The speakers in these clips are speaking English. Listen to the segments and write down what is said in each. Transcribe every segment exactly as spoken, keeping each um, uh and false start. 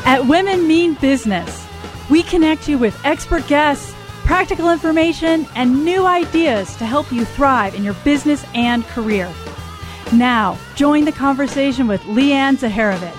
At Women Mean Business, we connect you with expert guests, practical information, and new ideas to help you thrive in your business and career. Now, join the conversation with Leanne Zaharovich.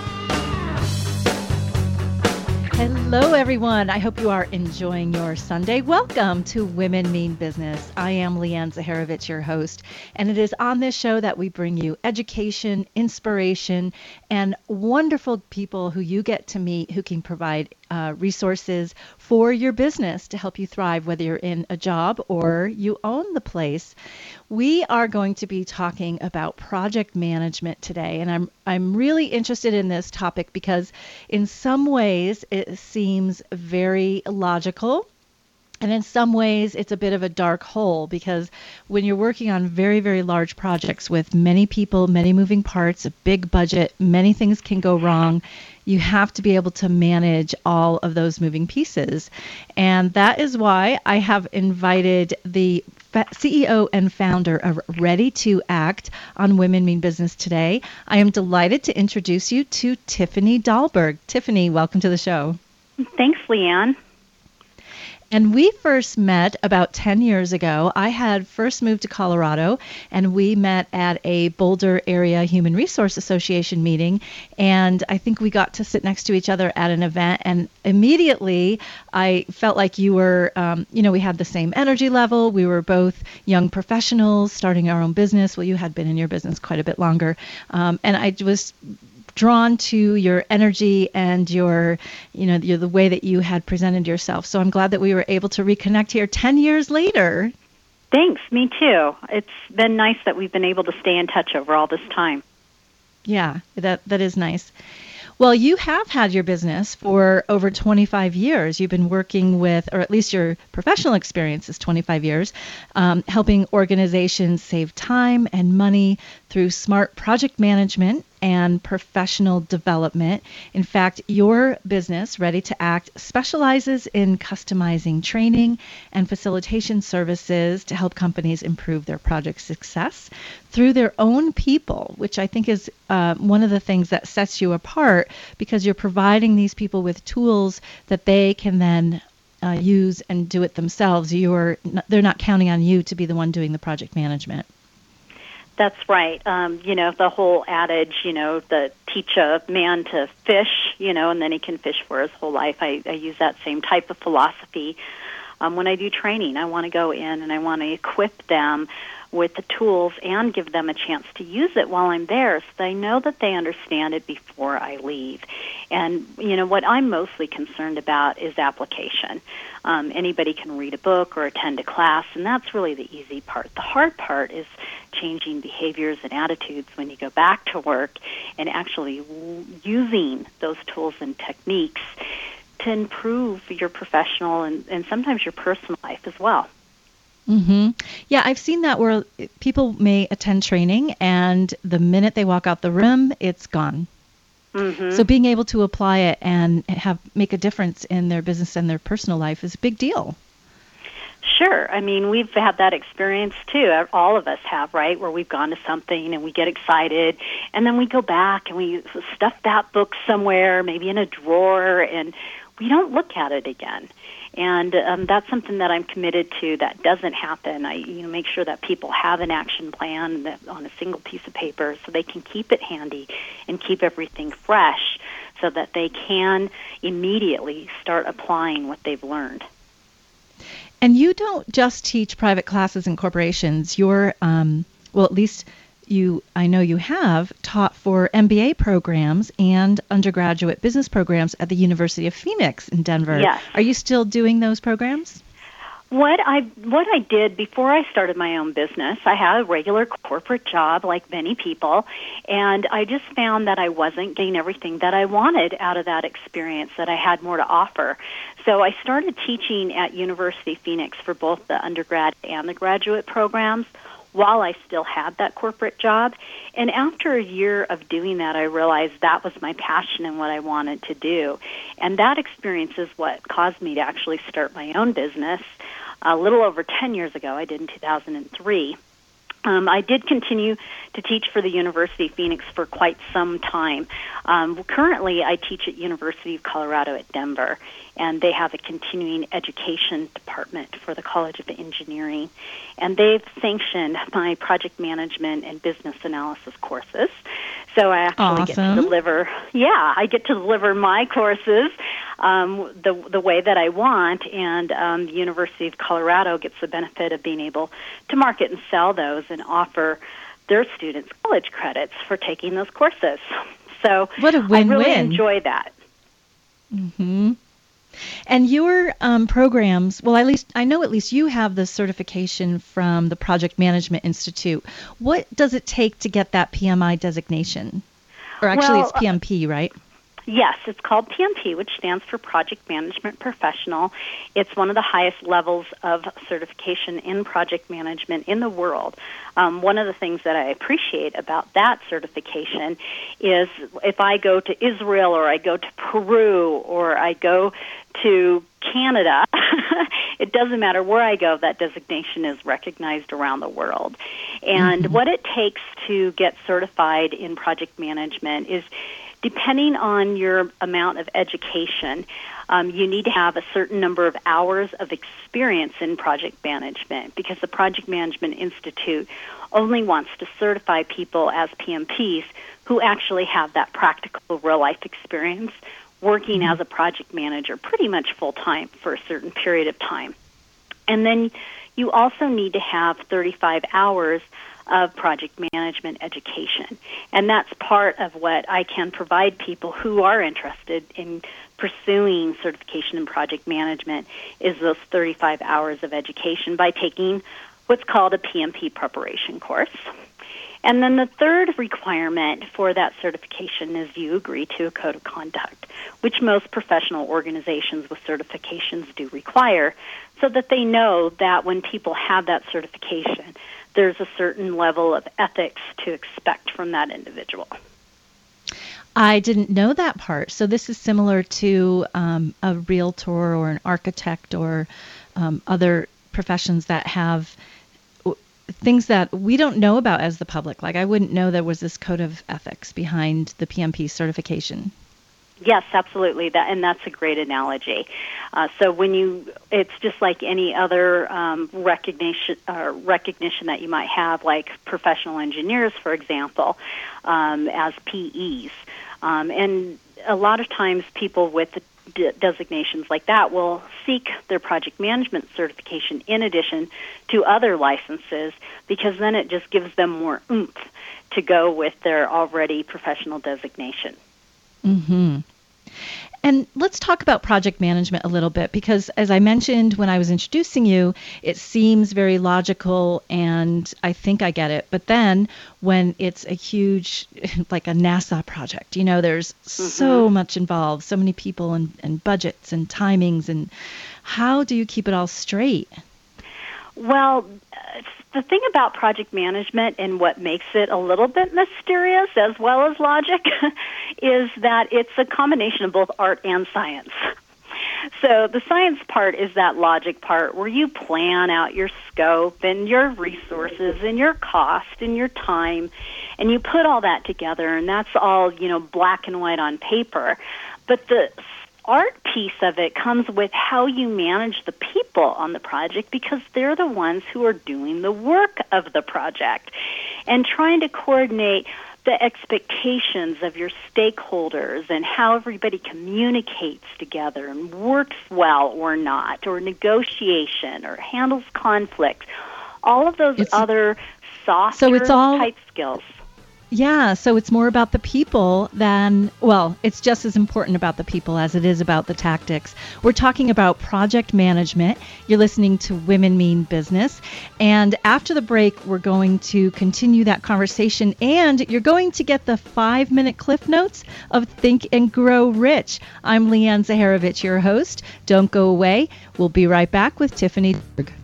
Hello, everyone. I hope you are enjoying your Sunday. Welcome to Women Mean Business. I am Leanne Zaharovich, your host, and it is on this show that we bring you education, inspiration, and wonderful people who you get to meet who can provide uh, resources for your business to help you thrive, whether you're in a job or you own the place. We are going to be talking about project management today, and I'm I'm really interested in this topic because in some ways it seems very logical, and in some ways it's a bit of a dark hole because when you're working on very, very large projects with many people, many moving parts, a big budget, many things can go wrong. You have to be able to manage all of those moving pieces. And that is why I have invited the C E O and founder of Ready to Act on Women Mean Business today. I am delighted to introduce you to Tiffany Dahlberg. Tiffany, welcome to the show. Thanks, Leanne. And we first met about ten years ago. I had first moved to Colorado, and we met at a Boulder Area Human Resource Association meeting. And I think we got to sit next to each other at an event. And immediately, I felt like you were, um, you know, we had the same energy level. We were both young professionals starting our own business. Well, you had been in your business quite a bit longer. Um, and I was drawn to your energy and your, you know, your, the way that you had presented yourself. So I'm glad that we were able to reconnect here ten years later. Thanks, me too. It's been nice that we've been able to stay in touch over all this time. Yeah, that that is nice. Well, you have had your business for over twenty-five years. You've been working with, or at least your professional experience is twenty-five years, um, helping organizations save time and money through smart project management and professional development. In fact, your business, Ready to Act, specializes in customizing training and facilitation services to help companies improve their project success through their own people, which I think is uh, one of the things that sets you apart because you're providing these people with tools that they can then uh, use and do it themselves. You're not, they're not counting on you to be the one doing the project management. That's right. Um, you know, the whole adage, you know, the teach a man to fish, you know, and then he can fish for his whole life. I, I use that same type of philosophy. Um, when I do training, I want to go in and I want to equip them with the tools and give them a chance to use it while I'm there so they know that they understand it before I leave. And, you know, what I'm mostly concerned about is application. Um, anybody can read a book or attend a class, and that's really the easy part. The hard part is changing behaviors and attitudes when you go back to work and actually w- using those tools and techniques to improve your professional and, and sometimes your personal life as well. Mm-hmm. Yeah, I've seen that where people may attend training and the minute they walk out the room, it's gone. Mm-hmm. So being able to apply it and have make a difference in their business and their personal life is a big deal. Sure. I mean, we've had that experience too. All of us have, right, where we've gone to something and we get excited, and then we go back and we stuff that book somewhere, maybe in a drawer, and we don't look at it again. And um, that's something that I'm committed to that doesn't happen. I you know, make sure that people have an action plan that, on a single piece of paper so they can keep it handy and keep everything fresh so that they can immediately start applying what they've learned. And you don't just teach private classes in corporations. You're, um, well, at least you, I know you have taught for M B A programs and undergraduate business programs at the University of Phoenix in Denver. Yes. Are you still doing those programs? What I what I did before I started my own business, I had a regular corporate job like many people, and I just found that I wasn't getting everything that I wanted out of that experience, that I had more to offer. So I started teaching at University of Phoenix for both the undergrad and the graduate programs while I still had that corporate job. And after a year of doing that, I realized that was my passion and what I wanted to do. And that experience is what caused me to actually start my own business. A little over ten years ago, I did in two thousand three. Um, I did continue to teach for the University of Phoenix for quite some time. Um, currently, I teach at University of Colorado at Denver, and they have a continuing education department for the College of Engineering. And they've sanctioned my project management and business analysis courses. So I actually Awesome. get to deliver, yeah, I get to deliver my courses um, the the way that I want, and um, the University of Colorado gets the benefit of being able to market and sell those and offer their students college credits for taking those courses. So what a win-win. I really enjoy that. Mm-hmm. And your um, programs, well, at least I know at least you have the certification from the Project Management Institute. What does it take to get that P M I designation? Or actually, well, it's P M P, right? Yes, it's called P M P, which stands for Project Management Professional. It's one of the highest levels of certification in project management in the world. Um, one of the things that I appreciate about that certification is if I go to Israel or I go to Peru or I go to Canada, it doesn't matter where I go, that designation is recognized around the world. And mm-hmm. what it takes to get certified in project management is, depending on your amount of education, um, you need to have a certain number of hours of experience in project management, because the Project Management Institute only wants to certify people as P M Ps who actually have that practical real-life experience working mm-hmm. as a project manager pretty much full-time for a certain period of time. And then you also need to have thirty-five hours of project management education. And that's part of what I can provide people who are interested in pursuing certification in project management, is those thirty-five hours of education by taking what's called a P M P preparation course. And then the third requirement for that certification is you agree to a code of conduct, which most professional organizations with certifications do require, so that they know that when people have that certification, there's a certain level of ethics to expect from that individual. I didn't know that part. So this is similar to um, a realtor or an architect or um, other professions that have things that we don't know about as the public. Like I wouldn't know there was this code of ethics behind the P M P certification. Yes, absolutely. That, and that's a great analogy. Uh, so when you, it's just like any other um, recognition uh, recognition that you might have, like professional engineers, for example, um, as P Es. Um, and a lot of times people with de- designations like that will seek their project management certification in addition to other licenses, because then it just gives them more oomph to go with their already professional designation. Mm-hmm. And let's talk about project management a little bit, because as I mentioned when I was introducing you, it seems very logical and I think I get it. But then when it's a huge, like a NASA project, you know, there's mm-hmm. so much involved, so many people and, and budgets and timings. And how do you keep it all straight? Well, the thing about project management and what makes it a little bit mysterious as well as logic is that it's a combination of both art and science. So the science part is that logic part where you plan out your scope and your resources and your cost and your time, and you put all that together, and that's all, you know, black and white on paper. But the art piece of it comes with how you manage the people on the project, because they're the ones who are doing the work of the project, and trying to coordinate the expectations of your stakeholders and how everybody communicates together and works well or not, or negotiation or handles conflicts, all of those it's, other softer so it's all, type skills. Yeah, so it's more about the people than, well, it's just as important about the people as it is about the tactics. We're talking about project management. You're listening to Women Mean Business. And after the break, we're going to continue that conversation, and you're going to get the five-minute cliff notes of Think and Grow Rich. I'm Leanne Zaharovich, your host. Don't go away. We'll be right back with Tiffany Berg.